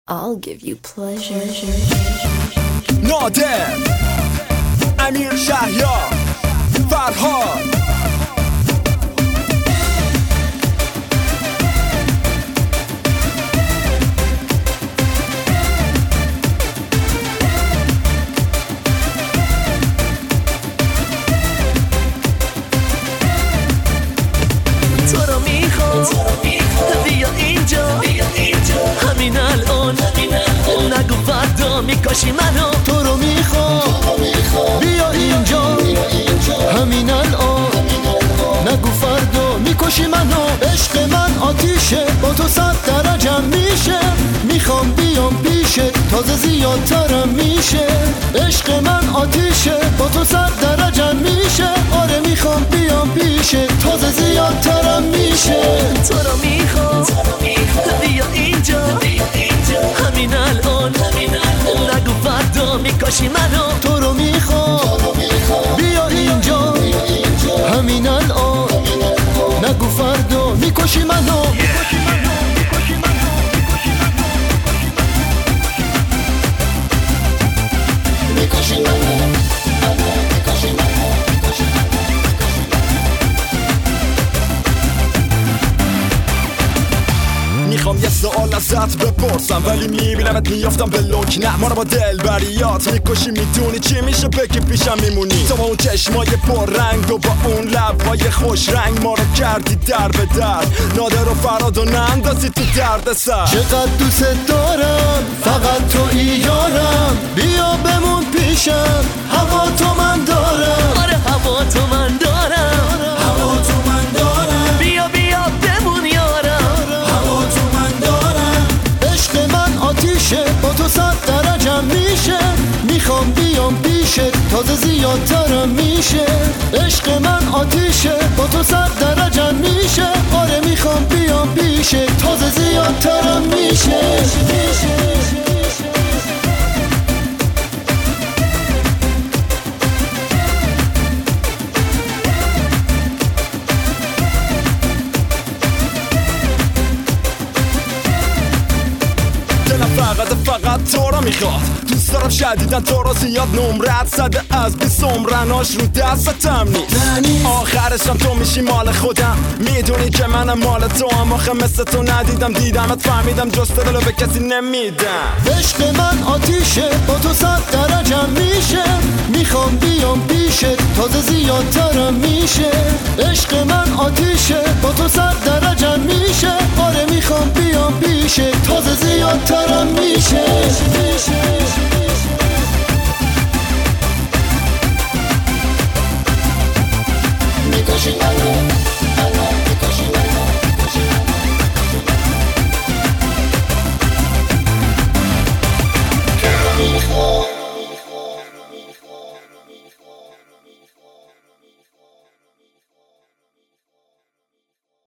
I'll give you pleasure. نادر، امیر شهریار، فرهاد. تو رو میخوام بیا اینجا همین الان نگو فردا میکشی منو. تو رو میخوام بیا اینجا همین الان نگو فردا میکشی منو. عشق من آتیشه با تو 100 درجم میشه. میخوام بیام پیشه تازه زیادترم میشه. عشق من آتیشه با تو 100 درجم میشه. آره میخوام بیام پیشه تازه زیادترم میشه. تو رو میخوام بیا اینجا همین الان نگو فردا میکشی منو. تو رو میخوام بیا اینجا همین الان نگو فردا میکشی منو. میخوام یه سوال ازت بپرسم ولی میبینمت میافتم به لکنه. ما رو با دلبریات میکشی میدونی چی میشه بگی پیشم میمونی. تو با اون چشمای پر رنگ و با اون لبهای خوش رنگ ما رو کردی در به در. نادر و فراد و نندازی تو درد سر. چقدر دوست دارم فقط تو یارم. بیا بمون پیشم هوا تو من دارم. آره هوا تو من دارم. هوا تو من دارم. بیا بمون یارم. هوا تو من دارم. عشق من آتیشه با تو 100 درجم میشه. میخوام بیام پیشه تازه زیادترم میشه. عشق من آتیشه با تو 100 درجم میشه. آره میخوام بیام پیشه تازه زیادترم میشه. فقط تو رو میخواد. دوست دارم شدیدن تو رو زیاد نمرت زده از 20 عمرناش رو دستم نیست. آخرشم تو میشی مال خودم. میدونی که منم مال تو هم. آخه مثل تو ندیدم دیدمت فهمیدم جست دلو به کسی نمیدم. عشق من آتیشه با تو 100 درجم میشه. میخوام بیام پیشه تازه زیادترم میشه. عشق من آتیشه با تو 100 درجم میشه. آره میخوام بیام پیشه تازه زیادترم میشه.